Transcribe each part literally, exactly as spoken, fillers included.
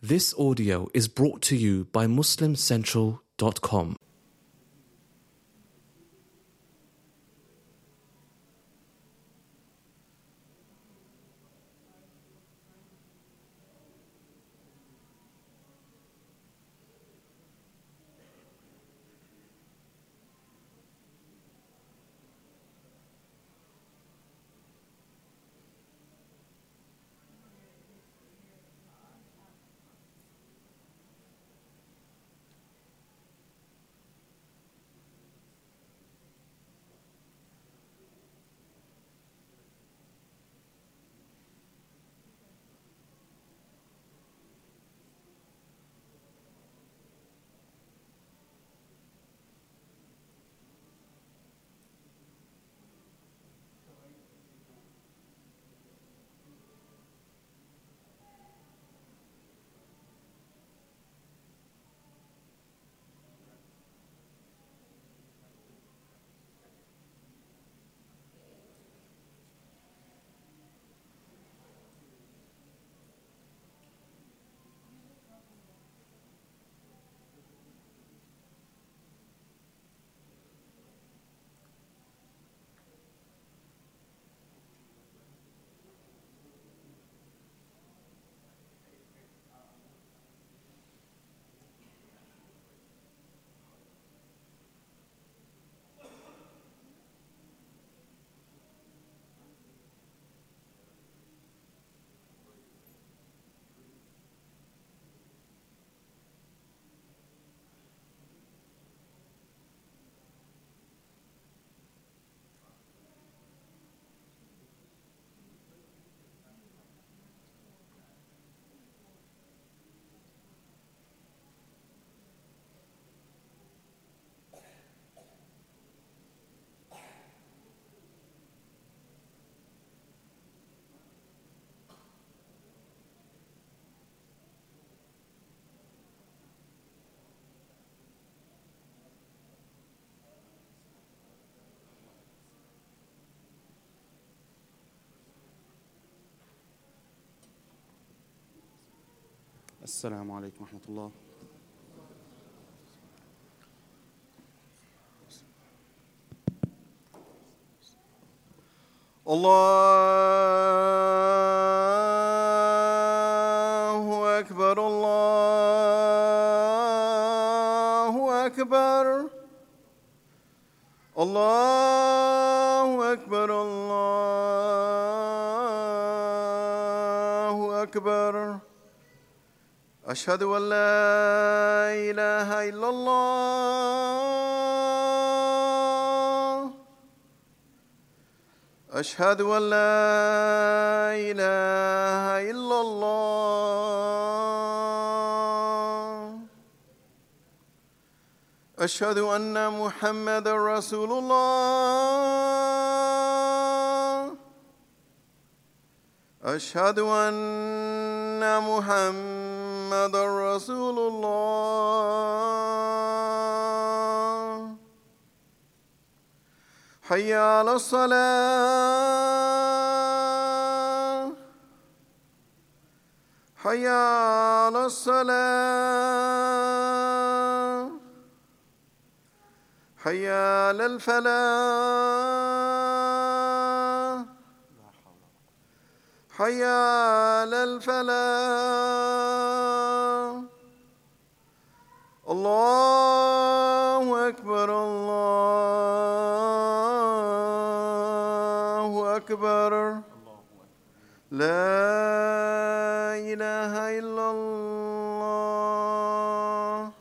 This audio is brought to you by muslim central dot com. السلام عليكم ورحمة الله. الله أكبر الله أكبر الله أكبر الله أكبر. أشهد أن لا إله إلا الله. أشهد أن لا إله إلا الله. أشهد أن محمدًا رسول الله. أشهد أن محمد رسول الله. حي على الصلاة. حي على الصلاة. حي على الفلاح. حي على الفلاح. الله أكبر الله أكبر. لا إله إلا الله.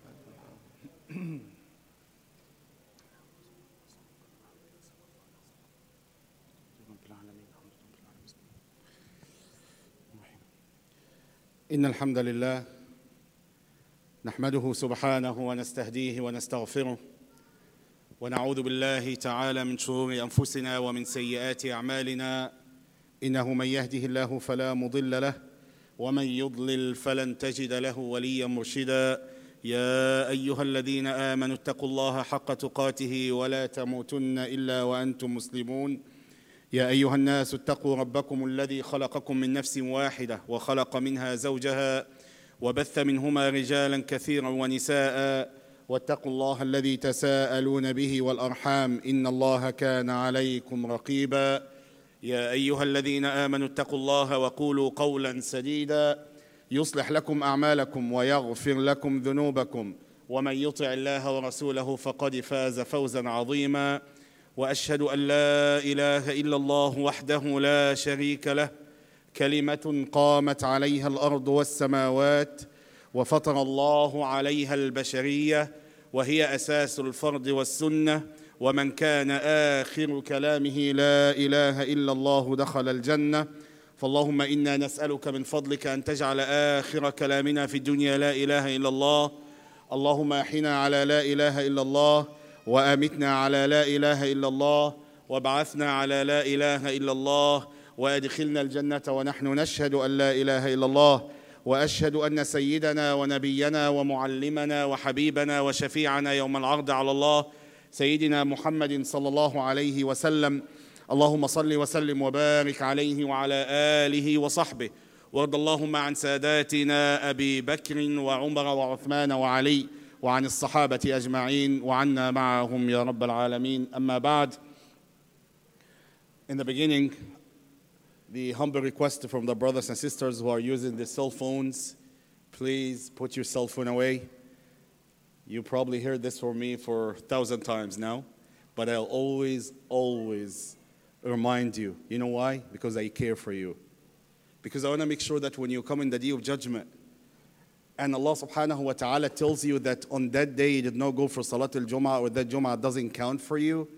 إن الحمد لله نحمده سبحانه ونستهديه ونستغفره ونعوذ بالله تعالى من شرور أنفسنا ومن سيئات أعمالنا. إنه من يهده الله فلا مضل له ومن يضلل فلن تجد له وليا مرشدا. يا أيها الذين آمنوا اتقوا الله حق تقاته ولا تموتن إلا وأنتم مسلمون. يا أيها الناس اتقوا ربكم الذي خلقكم من نفس واحدة وخلق منها زوجها وبث منهما رجالا كثيرا ونساء واتقوا الله الذي تساءلون به والأرحام إن الله كان عليكم رقيبا يا أيها الذين آمنوا اتقوا الله وقولوا قولا سديدا يصلح لكم أعمالكم ويغفر لكم ذنوبكم ومن يطع الله ورسوله فقد فاز فوزا عظيما وأشهد أن لا إله إلا الله وحده لا شريك له كلمة قامت عليها الأرض والسماوات وفطر الله عليها البشرية وهي أساس الفرض والسنة ومن كان آخر كلامه لا إله إلا الله دخل الجنة فاللهم إنا نسألك من فضلك أن تجعل آخر كلامنا في الدنيا لا إله إلا الله اللهم أحينا على لا إله إلا الله وأمتنا على لا إله إلا الله وابعثنا على لا إله إلا الله وأدخلنا الجنة ونحن نشهد أن لا إله إلا الله وأشهد أن سيدنا ونبينا ومعلمنا وحبيبنا وشفيعنا يوم العرض على الله سيدنا محمد صلى الله عليه وسلم اللهم صل وسلم وبارك عليه وعلى آله وصحبه وارض اللهم عن ساداتنا أبي بكر وعمر وعثمان وعلي وعن الصحابة أجمعين وعنا معهم يا رب العالمين أما بعد. In the beginning, the humble request from the brothers and sisters who are using their cell phones, please put your cell phone away. You probably heard this from me for a thousand times now, but I'll always, always remind you. You know why? Because I care for you. Because I want to make sure that when you come in the day of judgment, and Allah subhanahu wa ta'ala tells you that on that day you did not go for Salatul Jum'ah or that Jum'ah doesn't count for you,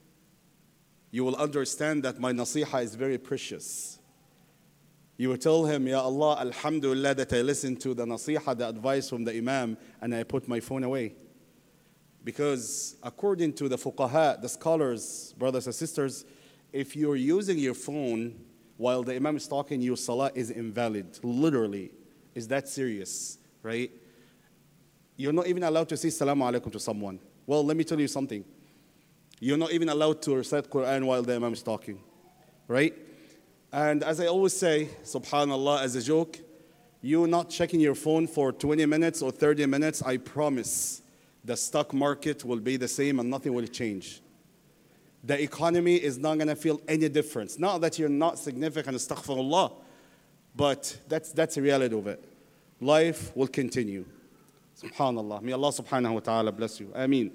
you will understand that my nasiha is very precious. You will tell him, Ya Allah, alhamdulillah that I listened to the nasiha, the advice from the Imam, and I put my phone away. Because according to the fuqaha, the scholars, brothers and sisters, if you're using your phone while the Imam is talking, your salah is invalid. Literally, is that serious, right? You're not even allowed to say Salamu Alaikum to someone. Well, let me tell you something. You're not even allowed to recite Quran while the Imam is talking, right? And as I always say, subhanallah, as a joke, you not checking your phone for twenty minutes or thirty minutes, I promise the stock market will be the same and nothing will change. The economy is not going to feel any difference. Not that you're not significant, astaghfirullah, but that's, that's the reality of it. Life will continue. Subhanallah. May Allah subhanahu wa ta'ala bless you. Ameen.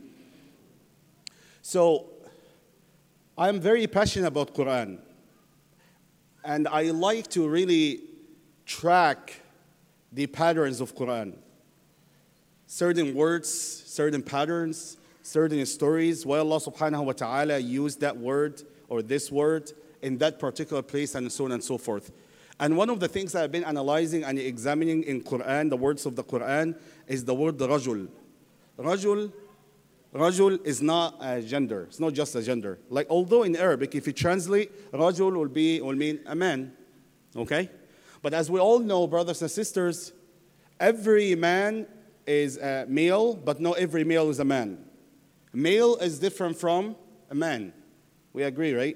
So, I'm very passionate about Quran. And I like to really track the patterns of Quran. Certain words, certain patterns, certain stories, why Allah subhanahu wa ta'ala used that word or this word in that particular place and so on and so forth. And one of the things I've been analyzing and examining in Quran, the words of the Quran, is the word rajul. Rajul, rajul is not a gender. It's not just a gender. Like, although in Arabic, if you translate, rajul will be will mean a man. Okay? But as we all know, brothers and sisters, every man is a male, but not every male is a man. Male is different from a man. We agree, right?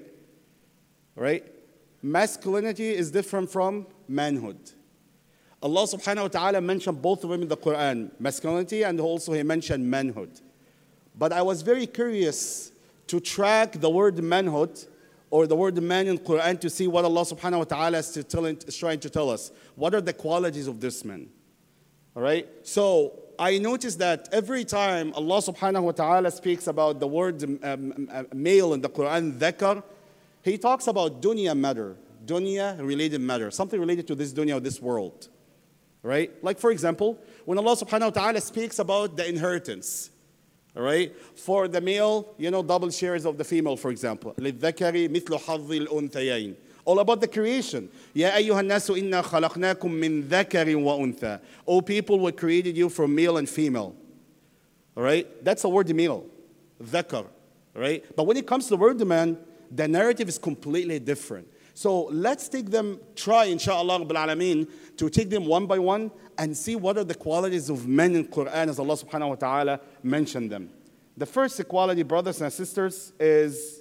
Right? Masculinity is different from manhood. Allah subhanahu wa ta'ala mentioned both of them in the Quran, masculinity and also He mentioned manhood. But I was very curious to track the word manhood or the word man in Quran to see what Allah subhanahu wa ta'ala is, to tell, is trying to tell us. What are the qualities of this man? All right? So I noticed that every time Allah subhanahu wa ta'ala speaks about the word um, um, male in the Quran, dhakar, He talks about dunya matter, dunya related matter, something related to this dunya or this world. Right? Like for example, when Allah subhanahu wa ta'ala speaks about the inheritance, all right? For the male, you know, double shares of the female, for example. لِلذَّكَرِ مِثْلُ حَظِّ الْأُنْثَيَيْنِ. All about the creation. يَا أَيُّهَا النَّاسُ إِنَّا خَلَقْنَاكُم مِّن ذَكَرٍ وَأُنْثَى. O people, we created you from male and female. All right? That's the word male. ذَكَر. Right? But when it comes to the word man, the narrative is completely different. So let's take them, try, inshallah, Rabbil Alameen, to take them one by one and see what are the qualities of men in Quran as Allah subhanahu wa ta'ala mentioned them. The first quality, brothers and sisters, is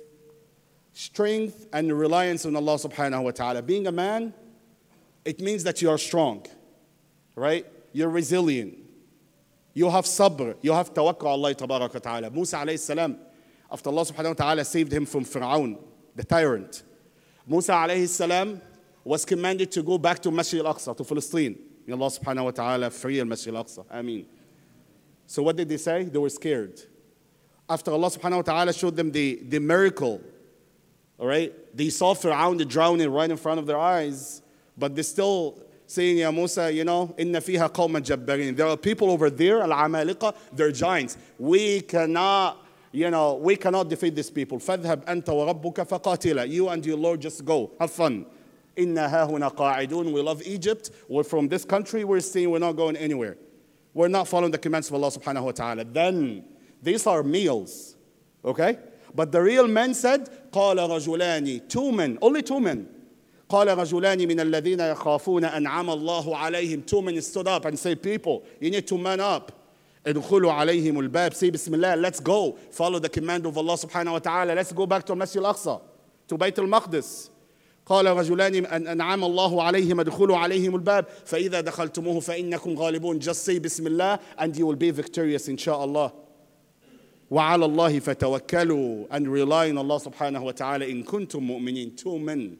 strength and reliance on Allah subhanahu wa ta'ala. Being a man, it means that you are strong, right? You're resilient. You have sabr. You have tawakkul Allah tabarak wa ta'ala. Musa alayhi salam, after Allah subhanahu wa ta'ala saved him from Fir'aun, the tyrant, Musa alayhi salam was commanded to go back to Masjid al-Aqsa, to Palestine. May Allah subhanahu wa ta'ala free al-Masjid al-Aqsa. Ameen. So what did they say? They were scared. After Allah subhanahu wa ta'ala showed them the, the miracle, all right, they saw Fir'aun drowning right in front of their eyes, but they still saying, Ya Musa, you know, inna fiha qawman jabbarin. There are people over there, al-amaliqa, they're giants. We cannot, you know, we cannot defeat these people. فَذْهَبْ أَنْتَ وَرَبُّكَ فَقَاتِلَ. You and your Lord just go, have fun. Inna hahuna qa'idun. We love Egypt. We're from this country. We're staying. We're not going anywhere. We're not following the commands of Allah subhanahu wa ta'ala. Then, these are meals, okay? But the real men said, قَالَ رَجُلَانِ. Two men, only two men. قال رجلان من الذين يخافون أنعم الله عليهم. Two men stood up and said, people, you need to man up. ادخلوا عليهم الباب. Say Bismillah, let's go. Follow the command of Allah subhanahu wa ta'ala. Let's go back to Masjid al-Aqsa, to Bayt al-Maqdis. قال رجلان أنعم الله عليهم ادخلوا عليهم الباب فإذا دخلتموه فإنكم غالبون. Just say Bismillah and you will be victorious inshallah. وعلى الله فتوكلوا. And rely on Allah subhanahu wa ta'ala in kuntum mu'minin. Two men.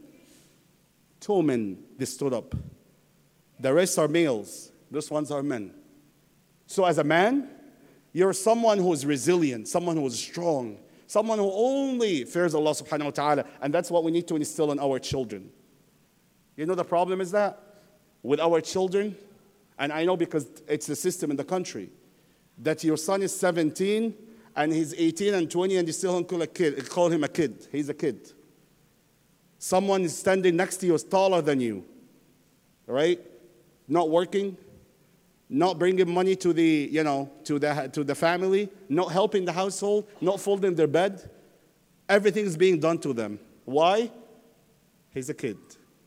Two men, they stood up. The rest are males. Those ones are men. So as a man, you're someone who is resilient, someone who is strong, someone who only fears Allah subhanahu wa ta'ala. And that's what we need to instill in our children. You know the problem is that with our children, and I know because it's the system in the country, that your son is seventeen and he's eighteen and twenty and you still don't call, a kid, call him a kid. He's a kid. Someone is standing next to you is taller than you, right? Not working, not bringing money to the, you know, to the, to the family, not helping the household, not folding their bed. Everything is being done to them. Why? He's a kid.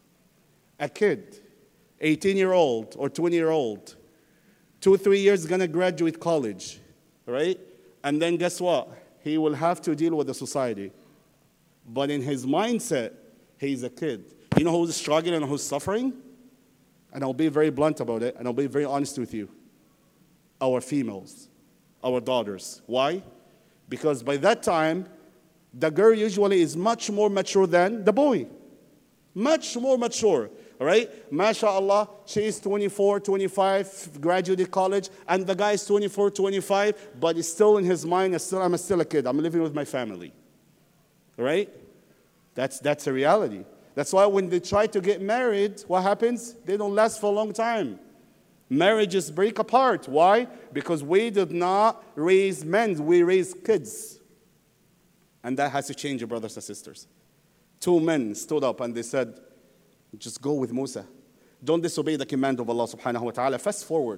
A kid, eighteen-year-old or twenty-year-old, two, three years going to graduate college, right? And then guess what? He will have to deal with the society. But in his mindset, he's a kid. You know who's struggling and who's suffering? And I'll be very blunt about it, and I'll be very honest with you. Our females, our daughters. Why? Because by that time, the girl usually is much more mature than the boy. Much more mature, all right? MashaAllah, she is twenty-four, twenty-five, graduated college, and the guy is twenty-four, twenty-five, but he's still in his mind, still, I'm still a kid. I'm living with my family, all right? That's, that's a reality. That's why when they try to get married, what happens? They don't last for a long time. Marriages break apart. Why? Because we did not raise men, we raised kids. And that has to change, your brothers and sisters. Two men stood up and they said, just go with Musa. Don't disobey the command of Allah subhanahu wa ta'ala. Fast forward.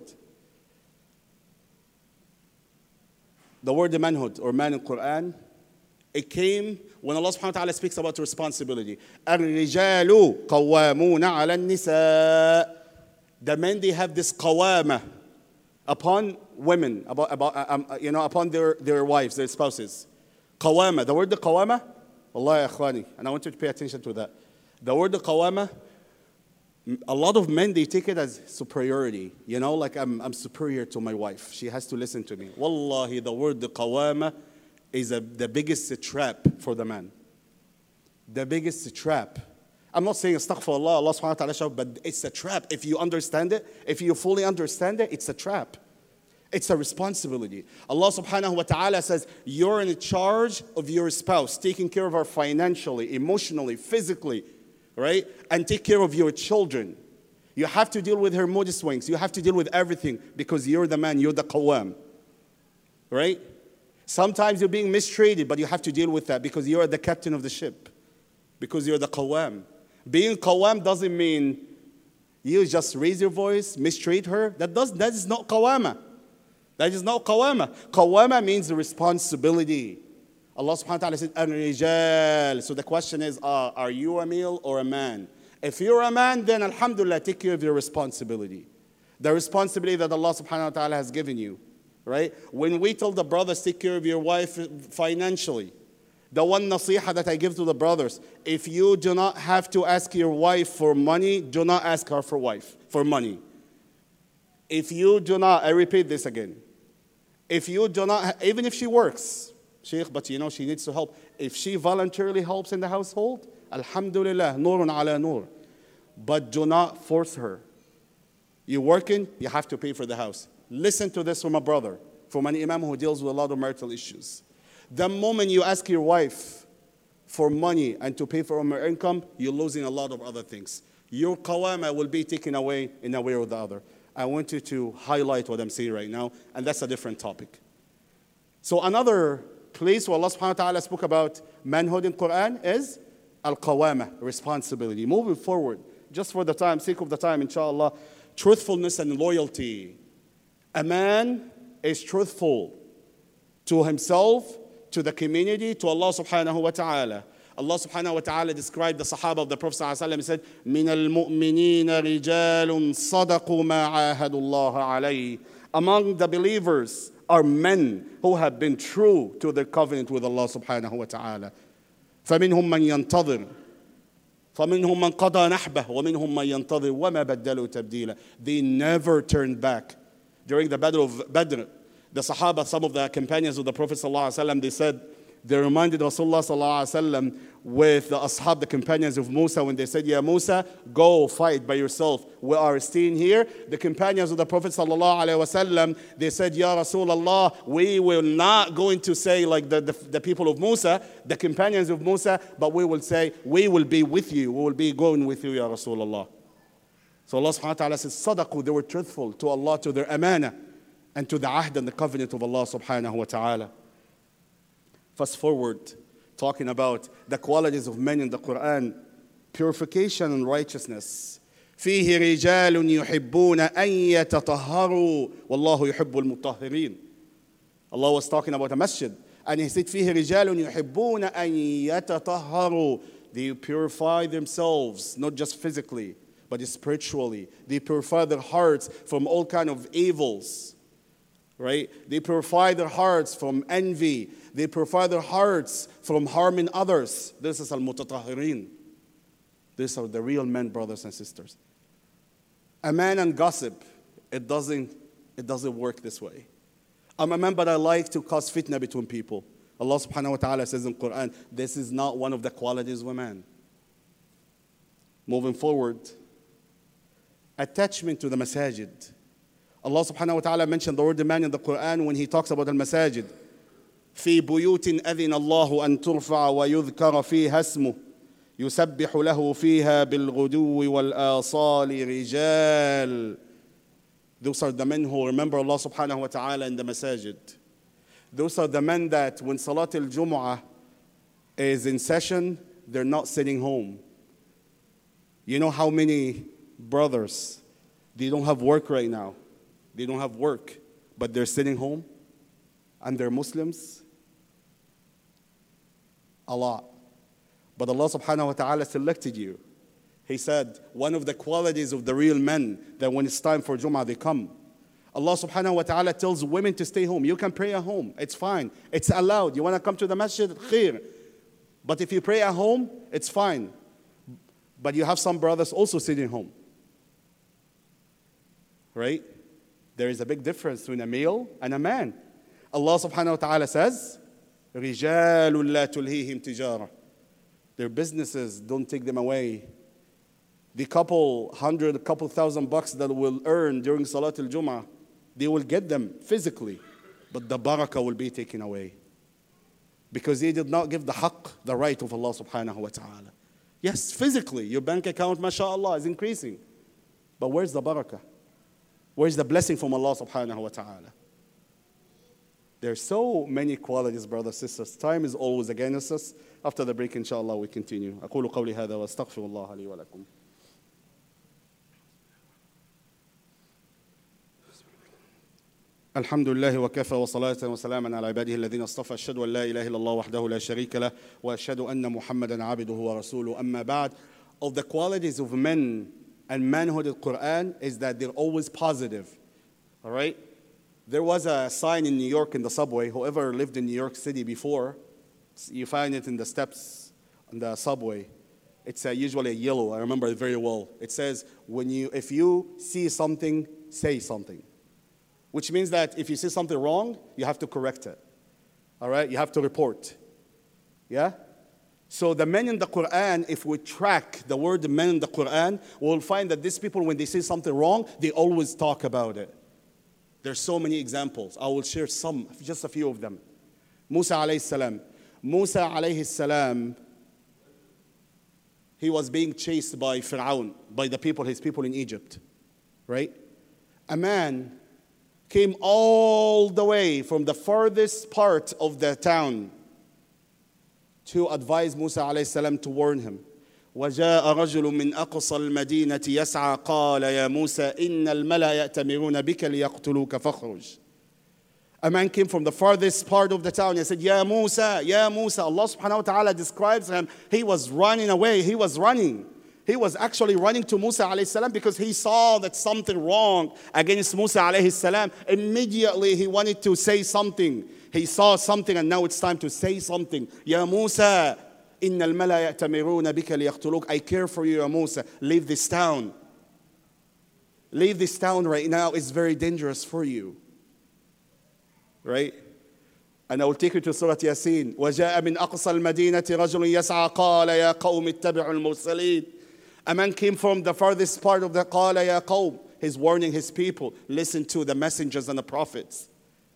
The word manhood or man in Quran, it came when Allah subhanahu wa ta'ala speaks about responsibility. الرجال قوامون على النساء. The men, they have this qawama upon women, about, about, um, you know, upon their, their wives, their spouses. Qawama, the word qawama, Allah ya akhwani, and I want you to pay attention to that. The word qawama, a lot of men, they take it as superiority. You know, like I'm, I'm superior to my wife. She has to listen to me. Wallahi, the word qawama is a, the biggest trap for the man. The biggest trap. I'm not saying astaghfirullah, Allah subhanahu wa ta'ala, but it's a trap. If you understand it, if you fully understand it, it's a trap. It's a responsibility. Allah subhanahu wa ta'ala says, you're in charge of your spouse, taking care of her financially, emotionally, physically, right? And take care of your children. You have to deal with her mood swings. You have to deal with everything because you're the man, you're the qawam, right? Sometimes you're being mistreated, but you have to deal with that because you're the captain of the ship, because you're the qawam. Being qawam doesn't mean you just raise your voice, mistreat her. That, does, that is not qawama. That is not qawama. Qawama means responsibility. Allah subhanahu wa ta'ala said, Ar-rijal. So the question is, uh, are you a male or a man? If you're a man, then alhamdulillah, take care of your responsibility. The responsibility that Allah subhanahu wa ta'ala has given you. Right? When we tell the brothers, take care of your wife financially, the one nasiha that I give to the brothers, if you do not have to ask your wife for money, do not ask her for wife, for money. If you do not, I repeat this again. If you do not, even if she works, Sheikh, but you know she needs to help. If she voluntarily helps in the household, alhamdulillah, nurun ala nur. But do not force her. You're working, you have to pay for the house. Listen to this from a brother, from an imam who deals with a lot of marital issues. The moment you ask your wife for money and to pay for her income, you're losing a lot of other things. Your qawama will be taken away in a way or the other. I want you to highlight what I'm saying right now, and that's a different topic. So another place where Allah subhanahu wa ta'ala spoke about manhood in Quran is al-qawama, responsibility. Moving forward, just for the time, sake of the time, inshallah, truthfulness and loyalty. A man is truthful to himself, to the community, to Allah subhanahu wa ta'ala. Allah subhanahu wa ta'ala described the Sahaba of the Prophet sallallahu alaihi wasallam. He said, "Min al-mu'minina rijalun sadaqu ma ahadu Allah alayhi." Among the believers are men who have been true to their covenant with Allah subhanahu wa ta'ala. فَمِنْهُمْ مَنْ يَنْتَظِرُ فَمِنْهُمْ مَنْ قَضَى نَحْبَهُ وَمِنْهُمْ مَنْ يَنْتَظِرُ وَمَا بَدَّلُوا تَبْدِيلًا. They never turned back. During the Battle of Badr, the Sahaba, some of the companions of the Prophet sallallahu alaihi wasallam, they said, they reminded Rasulullah sallallahu alaihi wasallam with the ashab, the companions of Musa, when they said, "Ya Musa, go fight by yourself. We are staying here." The companions of the Prophet sallallahu alaihi wasallam, they said, "Ya Rasulullah, we will not going to say like the, the, the people of Musa, the companions of Musa, but we will say, we will be with you. We will be going with you, Ya Rasulullah." So Allah subhanahu wa ta'ala says, sadaqu, they were truthful to Allah, to their amana, and to the ahd and the covenant of Allah subhanahu wa ta'ala. Fast forward, talking about the qualities of men in the Quran, purification and righteousness. فيه رجال يحبون أن يتطهروا والله يحب المطهرين. Allah was talking about a masjid, and He said, فيه رجال يحبون أن يتطهروا. They purify themselves, not just physically, but spiritually. They purify their hearts from all kind of evils. Right? They purify their hearts from envy. They purify their hearts from harming others. This is al-mutatahhirin. These are the real men, brothers and sisters. A man and gossip, it doesn't, it doesn't work this way. I'm a man, but I like to cause fitna between people. Allah subhanahu wa ta'ala says in Quran, this is not one of the qualities of a man. Moving forward, attachment to the masajid. Allah subhanahu wa ta'ala mentioned the word man in the Quran when He talks about al-masajid. في بيوت أذن الله أن ترفع ويذكر فيها اسمه يسبح له فيها بالغدو والآصال رجال. Those are the men who remember Allah subhanahu wa ta'ala in the masajid. Those are the men that when Salat al-Jumu'ah is in session, they're not sitting home. You know how many brothers, they don't have work right now. They don't have work, but they're sitting home and they're Muslims? A lot. But Allah subhanahu wa ta'ala selected you. He said, one of the qualities of the real men, that when it's time for Jum'ah, they come. Allah subhanahu wa ta'ala tells women to stay home. You can pray at home. It's fine. It's allowed. You want to come to the masjid? Khair. But if you pray at home, it's fine. But you have some brothers also sitting home. Right? There is a big difference between a male and a man. Allah subhanahu wa ta'ala says, رِجَالٌ لَا تُلْهِيهِمْ تِجَارَةٌ. Their businesses, don't take them away. The couple hundred, couple thousand bucks that will earn during Salat al-Jum'ah, they will get them physically, but the barakah will be taken away. Because they did not give the haqq, the right of Allah subhanahu wa ta'ala. Yes, physically, your bank account, mashallah, is increasing. But where's the barakah? Where's the blessing from Allah subhanahu wa ta'ala? There's so many qualities, brothers and sisters. Time is always against us. After the break, inshallah, we continue. أقول قولي هذا وأستغفر الله لي ولكم. الحمد لله وكفى وصلاة وسلاما على عباده الذين اصطفى أشهد أن لا إله إلا الله وحده لا شريك له وأشهد أن محمدا عبده ورسوله أما بعد. Of the qualities of men and manhood in the Quran is that they're always positive. All right? There was a sign in New York in the subway. Whoever lived in New York City before, you find it in the steps on the subway. It's uh, usually a yellow. I remember it very well. It says, "When you, if you see something, say something." which means that if you see something wrong, you have to correct it. All right? You have to report. Yeah? So the men in the Quran, if we track the word men in the Quran, we'll find that these people, when they see something wrong, they always talk about it. There's so many examples. I will share some, just a few of them. Musa alayhi salam. Musa alayhi salam, he was being chased by Fir'aun, by the people, his people in Egypt. Right? A man came all the way from the farthest part of the town to advise Musa alayhi salam, to warn him. وَجَاءَ رَجُلٌ مِّنْ أَقْصَى الْمَدِينَةِ يَسْعَى قَالَ يَا مُوسَى إِنَّ الْمَلَأَ يَأْتَمِرُونَ بِكَ لِيَقْتُلُوكَ فَاخْرُجْ. A man came from the farthest part of the town. He said, Ya Musa, Ya Musa. Allah subhanahu wa ta'ala describes him. He was running away. He was running. He was actually running to Musa alayhi salam because he saw that something wrong against Musa alayhi salam. Immediately he wanted to say something. He saw something and now it's time to say something. Ya Musa, إِنَّ الْمَلَأَ يَأْتَمِرُونَ بِكَ لِيَقْتُلُوكَ. I care for you, Ya Musa. Leave this town. Leave this town right now. It's very dangerous for you. Right? And I will take you to Surah Yasin. وَجَاءَ مِنْ أَقْصَى الْمَدِينَةِ رَجُلٌ يَسْعَى قَالَ يَا قَوْمِ اتَّبِعُوا الْمُرْسَلِينَ. A man came from the farthest part of the قَالَ يَا قَوْمِ. He's warning his people. Listen to the messengers and the prophets.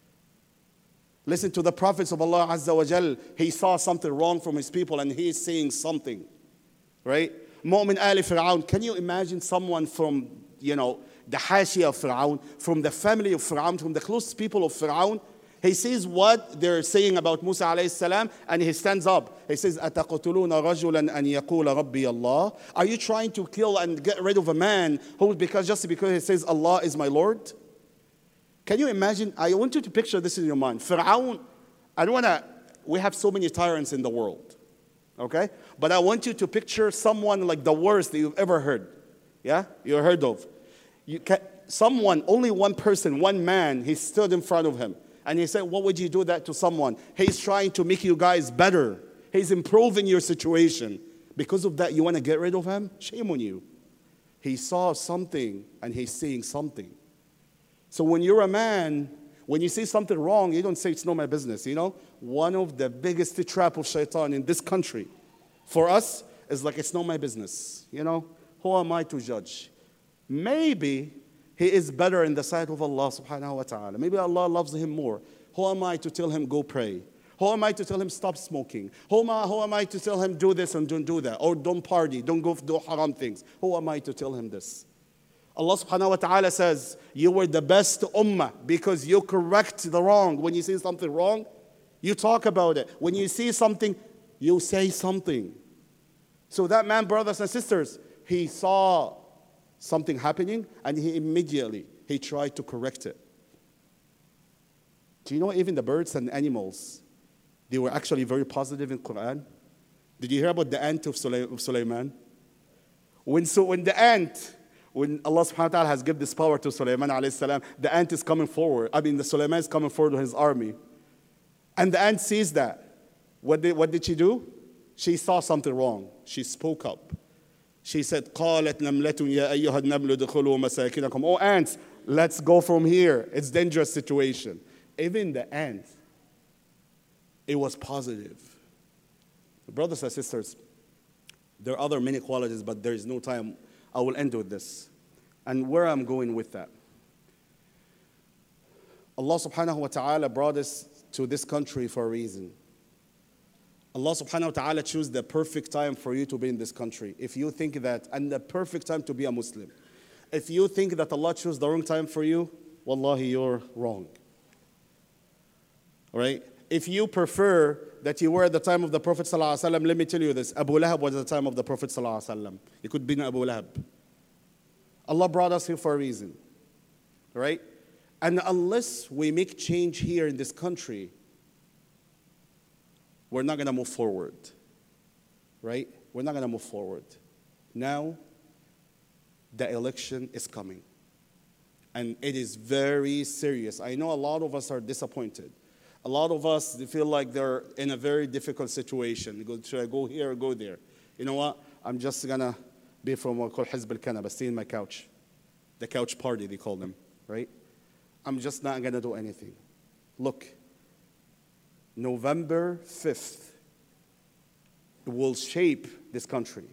Listen to the prophets of Allah Azza wa Jal. He saw something wrong from his people and he is saying something. Right? Mu'min Ali Fir'aun. Can you imagine someone from, you know, the Hashia of Fir'aun, from the family of Fir'aun, from the closest people of Fir'aun? He sees what they're saying about Musa alayhi salam and he stands up. He says, أَتَقْتُلُونَ رَجُلًا أَنْ يَقُولَ رَبِّيَ اللَّهِ. Are you trying to kill and get rid of a man who, because just because he says Allah is my Lord? Can you imagine? I want you to picture this in your mind. Fir'aun, I don't want to, we have so many tyrants in the world. Okay? But I want you to picture someone like the worst that you've ever heard. Yeah? You heard of. You can, someone, only one person, one man, he stood in front of him. And he said, what would you do that to someone? He's trying to make you guys better. He's improving your situation. Because of that, you want to get rid of him? Shame on you. He saw something and he's seeing something. So when you're a man, when you see something wrong, you don't say it's not my business. You know, one of the biggest trap of shaitan in this country for us is like, it's not my business. You know, who am I to judge? Maybe he is better in the sight of Allah subhanahu wa ta'ala. Maybe Allah loves him more. Who am I to tell him go pray? Who am I to tell him stop smoking? Who am I, who am I to tell him do this and don't do that? Or don't party, don't go do haram things. Who am I to tell him this? Allah subhanahu wa ta'ala says, you were the best ummah because you correct the wrong. When you see something wrong, you talk about it. When you see something, you say something. So that man, brothers and sisters, he saw something happening and he immediately, he tried to correct it. Do you know even the birds and animals, they were actually very positive in Quran? Did you hear about the ant of Sulaiman? When, so, when the ant, when Allah subhanahu wa ta'ala has given this power to Sulaiman alayhi salam, the ant is coming forward. I mean, the Sulaiman is coming forward with his army. And the ant sees that. What did, what did she do? She saw something wrong. She spoke up. She said, قَالَتْ نَمْلَةٌ يَا أَيُّهَا النَّمْلُ دُخُلُوا مَسَاكِنَكُمْ. Oh, ants, let's go from here. It's a dangerous situation. Even the ant, it was positive. Brothers and sisters, there are other many qualities, but there is no time. I will end with this. And where I'm going with that. Allah subhanahu wa ta'ala brought us to this country for a reason. Allah subhanahu wa ta'ala chose the perfect time for you to be in this country. If you think that, and the perfect time to be a Muslim. If you think that Allah chose the wrong time for you, wallahi, you're wrong. All right? If you prefer that you were at the time of the Prophet sallallahu alaihi wasallam, let me tell you this. Abu Lahab was at the time of the Prophet sallallahu alaihi wasallam. It could be Abu Lahab. Allah brought us here for a reason. All right? And unless we make change here in this country, we're not going to move forward, right? We're not going to move forward. Now, the election is coming, and it is very serious. I know a lot of us are disappointed. A lot of us they feel like they're in a very difficult situation. They go, should I go here or go there? You know what? I'm just going to be from what called Hizb al-Kanaba, stay in my couch. The couch party, they call them, right? I'm just not going to do anything. Look, November fifth will shape this country.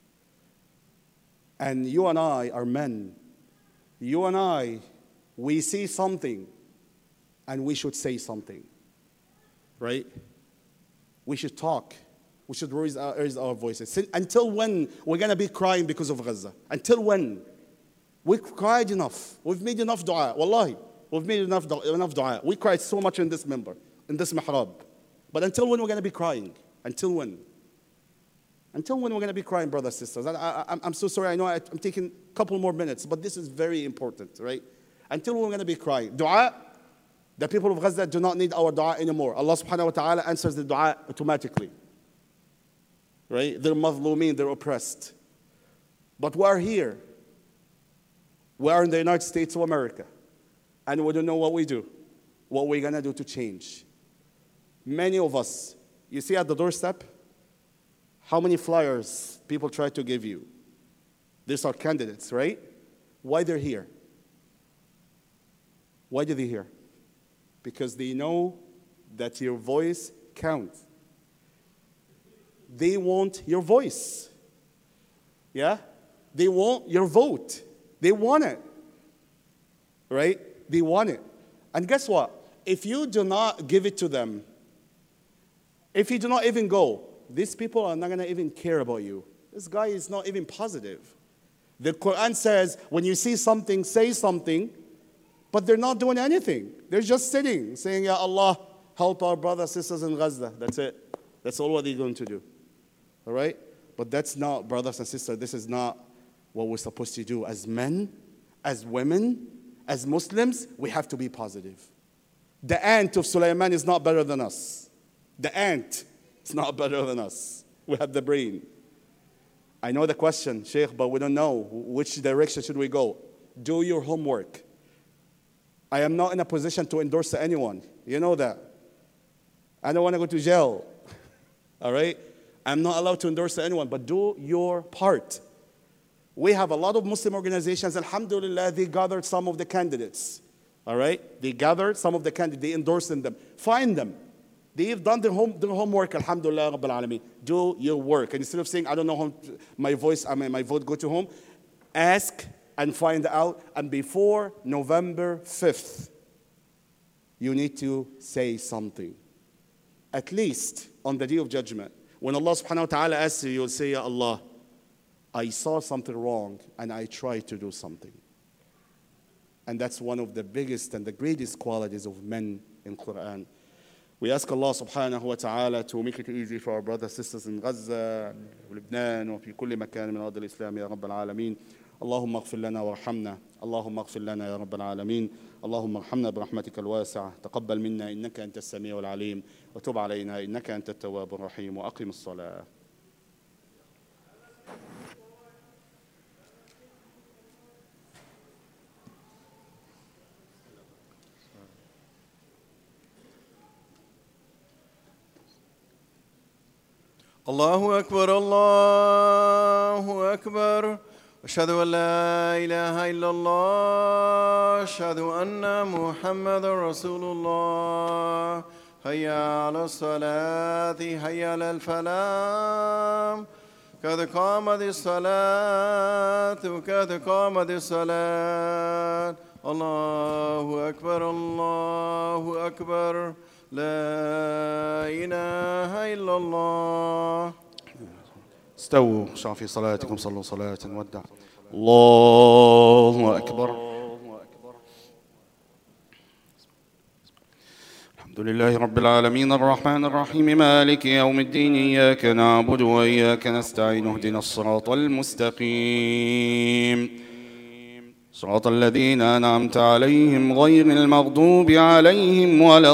And you and I are men. You and I, we see something, and we should say something, right? We should talk. We should raise our, raise our voices. Until when we're going to be crying because of Gaza? Until when? We've cried enough. We've made enough dua. Wallahi, we've made enough, enough dua. We cried so much in this member, in this mihrab. But until when we're going to be crying? Until when? Until when we're going to be crying, brothers and sisters? I, I, I'm so sorry. I know I, I'm taking a couple more minutes, but this is very important, right? Until when we're going to be crying. Dua, the people of Gaza do not need our dua anymore. Allah subhanahu wa ta'ala answers the dua automatically. Right? They're mazlumeen, they're oppressed. But we are here. We are in the United States of America. And we don't know what we do. What we're going to do to change. Many of us, you see at the doorstep, how many flyers people try to give you? These are candidates, right? Why they're here? Why do they here? Because they know that your voice counts. They want your voice. Yeah? They want your vote. They want it. Right? They want it. And guess what? If you do not give it to them, if you do not even go, these people are not going to even care about you. This guy is not even positive. The Quran says, when you see something, say something, but they're not doing anything. They're just sitting, saying, Ya Allah, help our brothers and sisters in Gaza. That's it. That's all what they're going to do. All right? But that's not, brothers and sisters, this is not what we're supposed to do. As men, as women, as Muslims, we have to be positive. The ant of Sulaiman is not better than us. The ant is not better than us. We have the brain. I know the question, Sheikh, but we don't know which direction should we go. Do your homework. I am not in a position to endorse anyone. You know that. I don't want to go to jail. All right? I'm not allowed to endorse anyone, but do your part. We have a lot of Muslim organizations, alhamdulillah, they gathered some of the candidates. All right? They gathered some of the candidates, they endorsed them. Find them. They've done their, home, their homework, alhamdulillah, Rabbil Alameen. Do your work. And instead of saying, I don't know how my voice, I mean, my vote go to whom, ask and find out. And before November fifth, you need to say something. At least on the day of judgment. When Allah subhanahu wa ta'ala asks you, you'll say, Ya Allah, I saw something wrong and I tried to do something. And that's one of the biggest and the greatest qualities of men in Quran. We ask Allah subhanahu wa ta'ala to make it easy for our brothers and sisters in Gaza, Lebanon, وفي كل مكان من أرض الإسلام يا رب العالمين. اللهم اغفر لنا وارحمنا اللهم اغفر لنا يا رب العالمين اللهم ارحمنا برحمتك الواسعة تقبل منا إنك أنت السميع العليم وتب علينا إنك أنت التواب الرحيم وأقم الصلاة. الله أكبر الله أكبر أشهد أن لا إله إلا الله أشهد أن محمد رسول الله هيا على الصلاة هيا على الفلاح قد قامت الصلاة قد قامت الصلاة الله أكبر الله أكبر لا إله إلا الله. استووا خشعوا في صلاتكم صلوا صلاة ودع. الله أكبر. الحمد لله رب العالمين الرحمن الرحيم مالك يوم الدين إياك نعبد وإياك نستعين اهدنا الصراط المستقيم صراط الذين أنعمت عليهم غير المغضوب عليهم ولا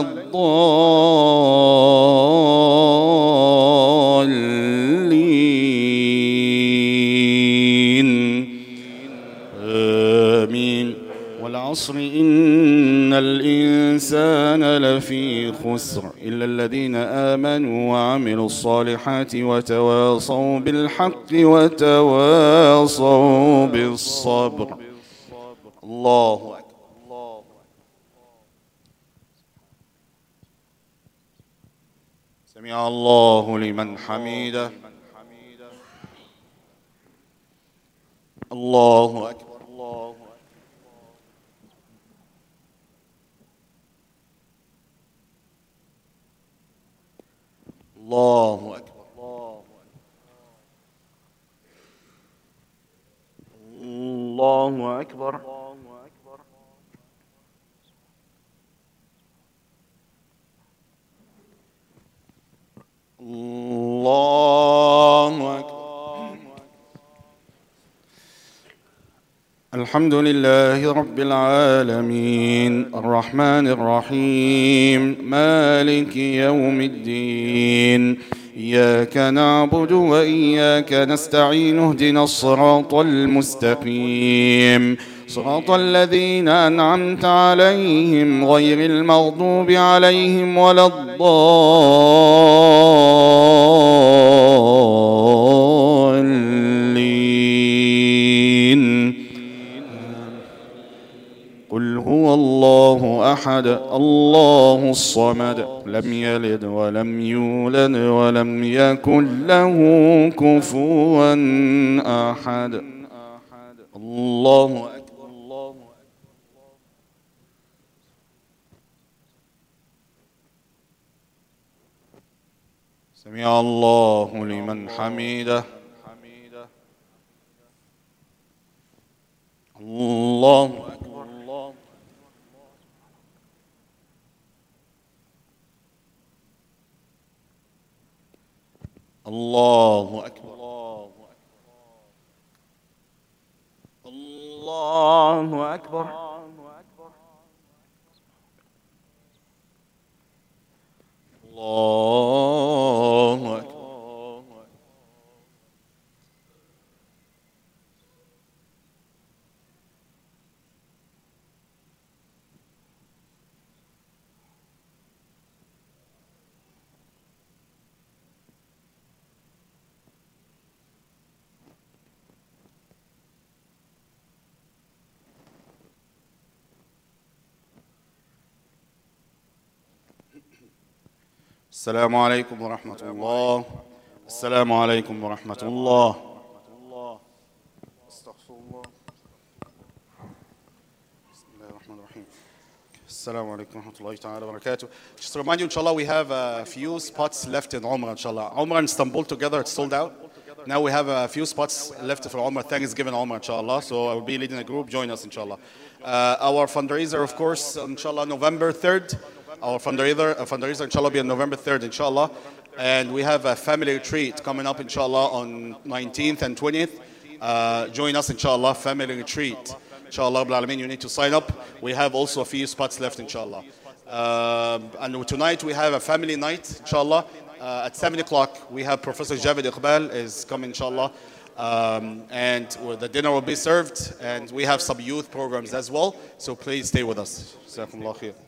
الضالين آمين. والعصر إن الإنسان لفي خسر إلا الذين آمنوا وعملوا الصالحات وتواصوا بالحق وتواصوا بالصبر. الله أكبر. سمع الله لمن حميده. الله أكبر. الله الله أكبر. الله أكبر. الله أكبر. الحمد لله رب العالمين الرحمن الرحيم مالك يوم الدين إياك نعبد وإياك نستعين اهدنا الصراط المستقيم صراط الذين أنعمت عليهم غير المغضوب عليهم ولا الضالين. قل هو الله أحد الله الصمد لم يلد ولم يولد ولم يكن له كفوا أحد. الله أكبر. سمع الله لمن حميده. الله أكبر. الله أكبر. الله أكبر. الله أكبر. السلام عليكم ورحمة الله. السلام عليكم ورحمة الله. استغفر الله. بسم الله الرحمن الرحيم. السلام عليكم ورحمة الله تعالى وبركاته. Just to remind you, inshallah, we have a few spots left in Umrah, inshallah. Umrah and Istanbul together, it's sold out. Now we have a few spots left for Umrah, Thanksgiving Umrah, inshallah. So I will be leading a group, join us, inshallah. Uh, our fundraiser, of course, inshallah, November third. Our fundraiser, uh, fundraiser, inshallah, will be on November third, inshallah. And we have a family retreat coming up, inshallah, on nineteenth and twentieth. Uh, join us, inshallah, family retreat. Inshallah, you need to sign up. We have also a few spots left, inshallah. Uh, and tonight we have a family night, inshallah. Uh, at seven o'clock, we have Professor Javed Iqbal is coming, inshallah. Um, and the dinner will be served. And we have some youth programs as well. So please stay with us. Jazakumullah khair.